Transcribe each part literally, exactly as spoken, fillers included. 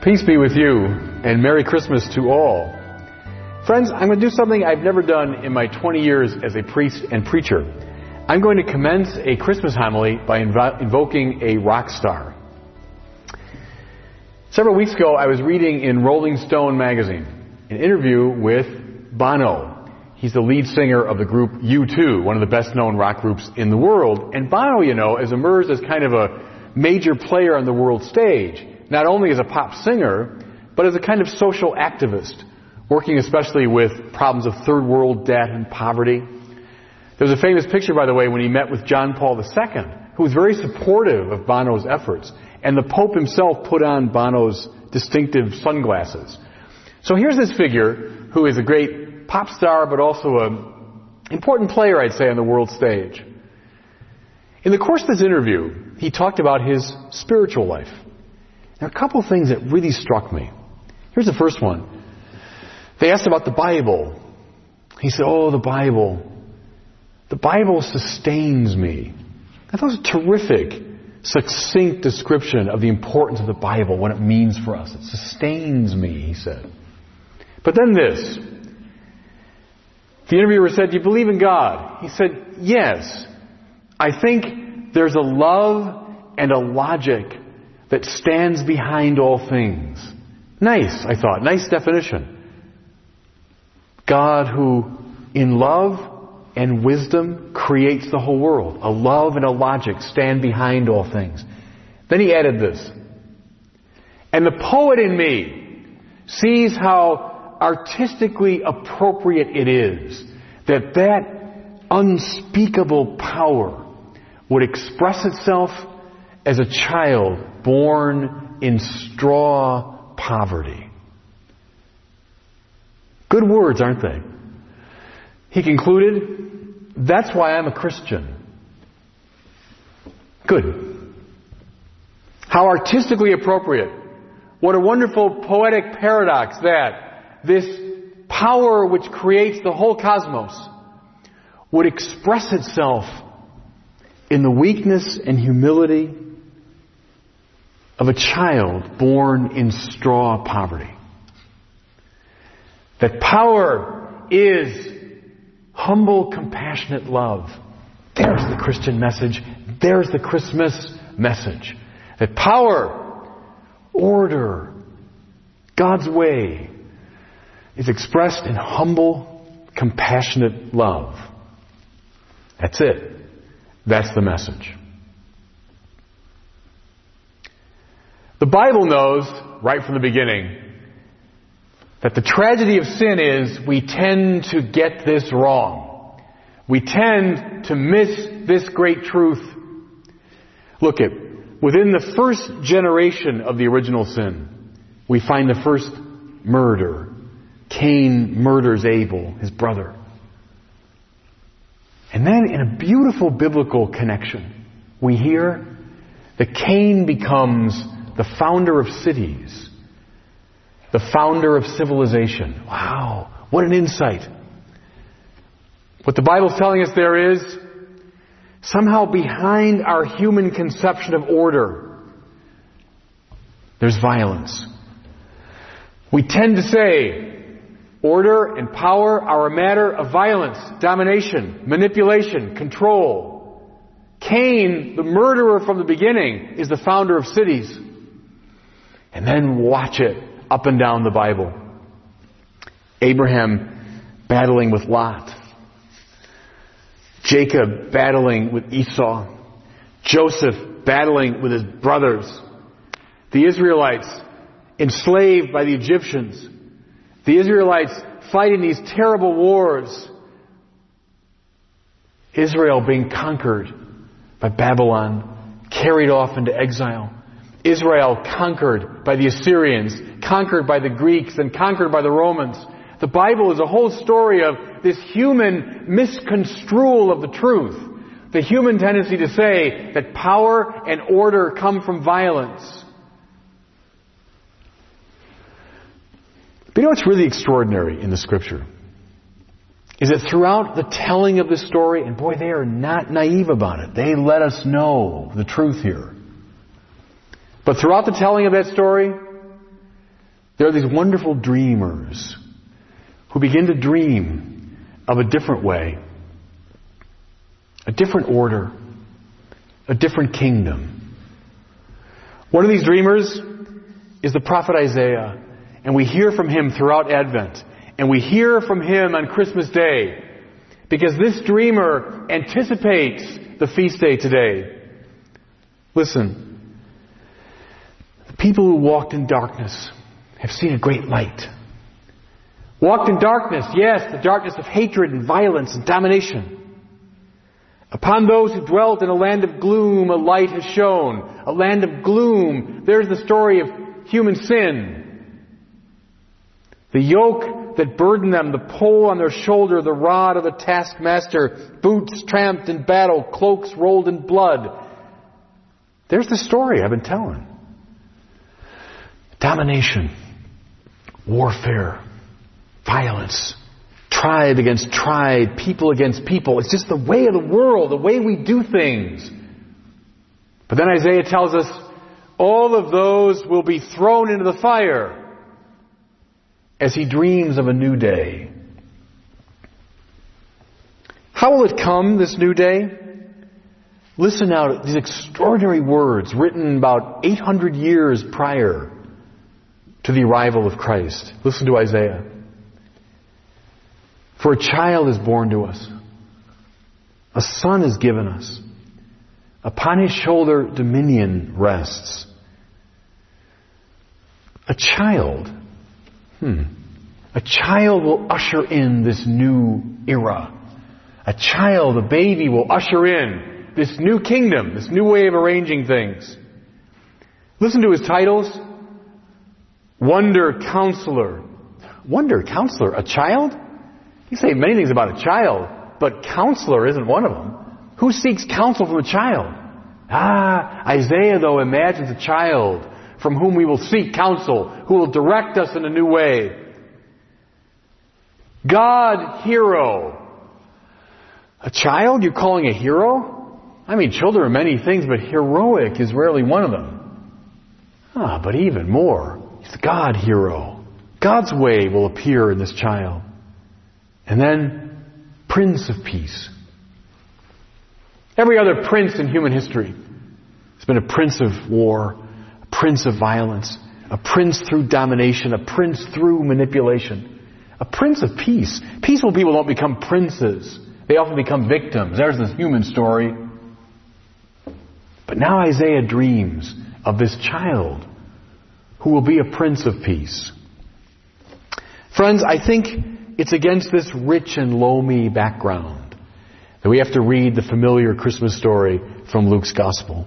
Peace be with you, and Merry Christmas to all. Friends, I'm going to do something I've never done in my twenty years as a priest and preacher. I'm going to commence a Christmas homily by invo- invoking a rock star. Several weeks ago, I was reading in Rolling Stone magazine an interview with Bono. He's the lead singer of the group U two, one of the best-known rock groups in the world. And Bono, you know, has emerged as kind of a major player on the world stage, not only as a pop singer, but as a kind of social activist, working especially with problems of third world debt and poverty. There's a famous picture, by the way, when he met with John Paul the Second, who was very supportive of Bono's efforts. And the Pope himself put on Bono's distinctive sunglasses. So here's this figure who is a great pop star, but also an important player, I'd say, on the world stage. In the course of this interview, he talked about his spiritual life. There are a couple of things that really struck me. Here's the first one. They asked about the Bible. He said, oh, the Bible. The Bible sustains me. I thought it was a terrific, succinct description of the importance of the Bible, what it means for us. It sustains me, he said. But then this. The interviewer said, do you believe in God? He said, yes. I think there's a love and a logic that stands behind all things. Nice, I thought. Nice definition. God who, in love and wisdom, creates the whole world. A love and a logic stand behind all things. Then he added this. And the poet in me sees how artistically appropriate it is that that unspeakable power would express itself as a child born in straw poverty. Good words, aren't they? He concluded, that's why I'm a Christian. Good. How artistically appropriate. What a wonderful poetic paradox that this power which creates the whole cosmos would express itself in the weakness and humility of a child born in straw poverty. That power is humble, compassionate love. There's the Christian message. There's the Christmas message. That power, order, God's way is expressed in humble, compassionate love. That's it. That's the message. The Bible knows, right from the beginning, that the tragedy of sin is we tend to get this wrong. We tend to miss this great truth. Look at, within the first generation of the original sin, we find the first murder. Cain murders Abel, his brother. And then in a beautiful biblical connection, we hear that Cain becomes the founder of cities, the founder of civilization. Wow, what an insight. What the Bible's telling us there is, somehow behind our human conception of order, there's violence. We tend to say, order and power are a matter of violence, domination, manipulation, control. Cain, the murderer from the beginning, is the founder of cities. And then watch it up and down the Bible. Abraham battling with Lot. Jacob battling with Esau. Joseph battling with his brothers. The Israelites enslaved by the Egyptians. The Israelites fighting these terrible wars. Israel being conquered by Babylon, carried off into exile. Israel conquered by the Assyrians, conquered by the Greeks, and conquered by the Romans. The Bible is a whole story of this human misconstrual of the truth. The human tendency to say that power and order come from violence. But you know what's really extraordinary in the Scripture? Is that throughout the telling of this story, and boy, they are not naive about it. They let us know the truth here. But throughout the telling of that story, There are these wonderful dreamers who begin to dream of a different way, a different order, a different kingdom. One of these dreamers is the prophet Isaiah, and we hear from him throughout Advent, and we hear from him on Christmas Day, because this dreamer anticipates the feast day today. Listen, the people who walked in darkness have seen a great light. Walked in darkness, yes, the darkness of hatred and violence and domination. Upon those who dwelt in a land of gloom, a light has shone. A land of gloom. There's the story of human sin. The yoke that burdened them, the pole on their shoulder, the rod of the taskmaster, boots tramped in battle, cloaks rolled in blood. There's the story I've been telling. Domination, warfare, violence, tribe against tribe, people against people. It's just the way of the world, the way we do things. But then Isaiah tells us all of those will be thrown into the fire as he dreams of a new day. How will it come, this new day? Listen now to these extraordinary words written about eight hundred years prior to the arrival of Christ. Listen to Isaiah. For a child is born to us. A son is given us. Upon his shoulder dominion rests. A child. Hmm. A child will usher in this new era. A child, a baby, will usher in this new kingdom, this new way of arranging things. Listen to his titles. Wonder Counselor. Wonder Counselor? A child? You say many things about a child, but counselor isn't one of them. Who seeks counsel from a child? Ah, Isaiah, though, imagines a child from whom we will seek counsel, who will direct us in a new way. God, hero. A child you're calling a hero? I mean, children are many things, but heroic is rarely one of them. Ah, but even more, he's the God hero. God's way will appear in this child. And then, Prince of Peace. Every other prince in human history has been a prince of war, a prince of violence, a prince through domination, a prince through manipulation, a prince of peace. Peaceful people don't become princes. They often become victims. There's this human story. But now Isaiah dreams of this child who will be a prince of peace. Friends, I think it's against this rich and loamy background that we have to read the familiar Christmas story from Luke's Gospel.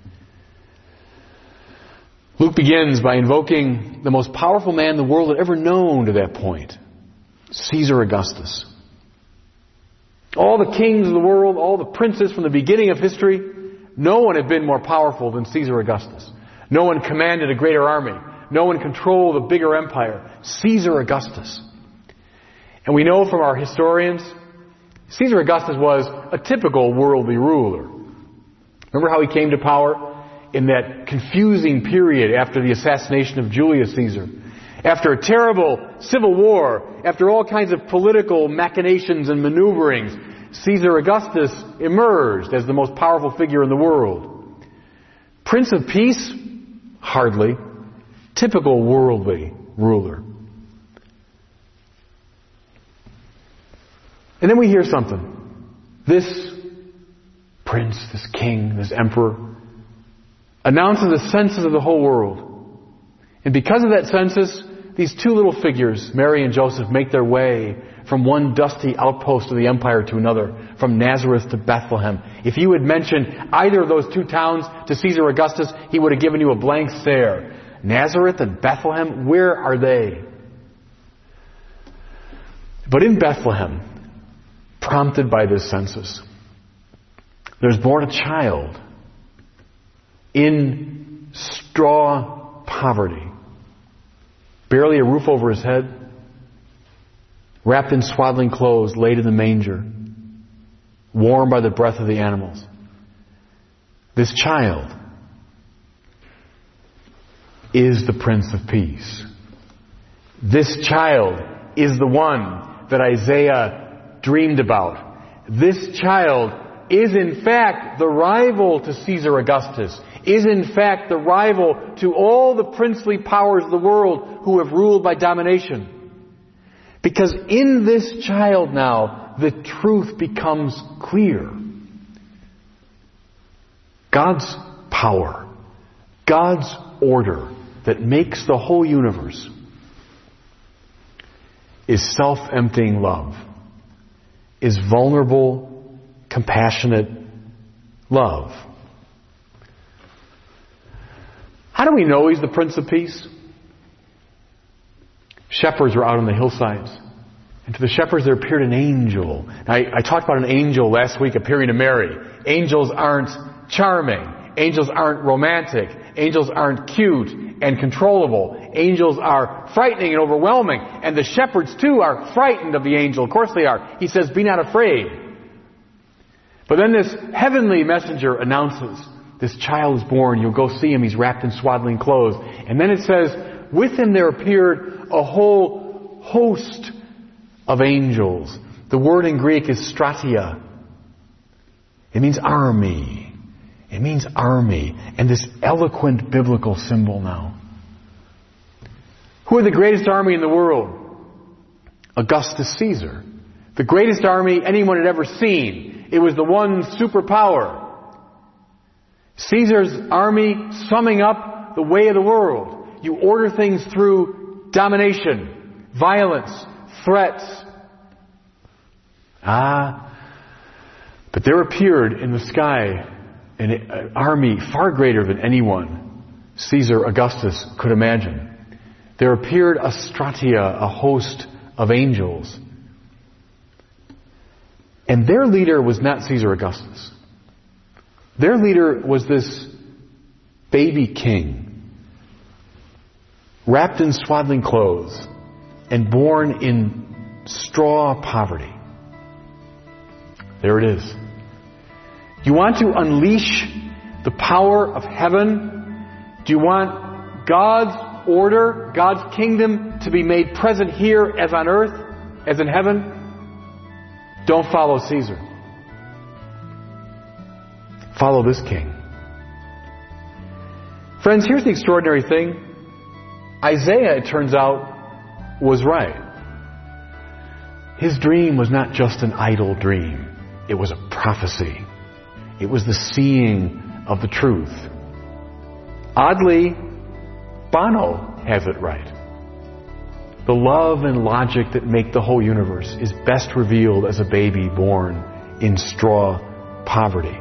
Luke begins by invoking the most powerful man the world had ever known to that point, Caesar Augustus. All the kings of the world, all the princes from the beginning of history, no one had been more powerful than Caesar Augustus. No one commanded a greater army. No one controlled a bigger empire. Caesar Augustus. And we know from our historians, Caesar Augustus was a typical worldly ruler. Remember how he came to power? In that confusing period after the assassination of Julius Caesar. After a terrible civil war, after all kinds of political machinations and maneuverings, Caesar Augustus emerged as the most powerful figure in the world. Prince of Peace? Hardly. Typical worldly ruler. And then we hear something. This prince, this king, this emperor, announces the census of the whole world. And because of that census, these two little figures, Mary and Joseph, make their way from one dusty outpost of the empire to another, from Nazareth to Bethlehem. If you had mentioned either of those two towns to Caesar Augustus, he would have given you a blank stare. Nazareth and Bethlehem, where are they? But in Bethlehem, prompted by this census, there's born a child in straw poverty. Barely a roof over his head, wrapped in swaddling clothes, laid in the manger, warmed by the breath of the animals. This child is the Prince of Peace. This child is the one that Isaiah dreamed about. This child is in fact the rival to Caesar Augustus, is in fact the rival to all the princely powers of the world who have ruled by domination. Because in this child now, the truth becomes clear. God's power, God's order that makes the whole universe is self-emptying love, is vulnerable, compassionate love. How do we know He's the Prince of Peace? Shepherds were out on the hillsides, and to the shepherds there appeared an angel. I, I talked about an angel last week appearing to Mary. Angels aren't charming. Angels aren't romantic. Angels aren't cute and controllable. Angels are frightening and overwhelming. And the shepherds too are frightened of the angel. Of course they are. He says, be not afraid. But then this heavenly messenger announces, this child is born. You'll go see him. He's wrapped in swaddling clothes. And then it says, with him there appeared a whole host of angels. The word in Greek is stratia. It means army. It means army. And this eloquent biblical symbol now. Who are the greatest army in the world? Augustus Caesar. The greatest army anyone had ever seen. It was the one superpower. Caesar's army summing up the way of the world. You order things through domination, violence, threats. Ah, but there appeared in the sky an army far greater than anyone Caesar Augustus could imagine. There appeared a stratia, a host of angels. And their leader was not Caesar Augustus. Their leader was this baby king, wrapped in swaddling clothes and born in straw poverty. There it is. You want to unleash the power of heaven? Do you want God's order, God's kingdom to be made present here as on earth, as in heaven? Don't follow Caesar. Follow this king. Friends, here's the extraordinary thing. Isaiah, it turns out, was right. His dream was not just an idle dream. It was a prophecy. It was the seeing of the truth. Oddly, Bono has it right. The love and logic that make the whole universe is best revealed as a baby born in straw poverty.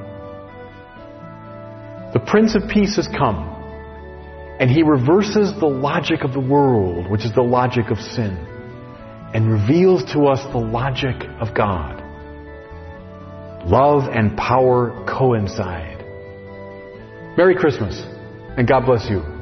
The Prince of Peace has come, and He reverses the logic of the world, which is the logic of sin, and reveals to us the logic of God. Love and power coincide. Merry Christmas, and God bless you.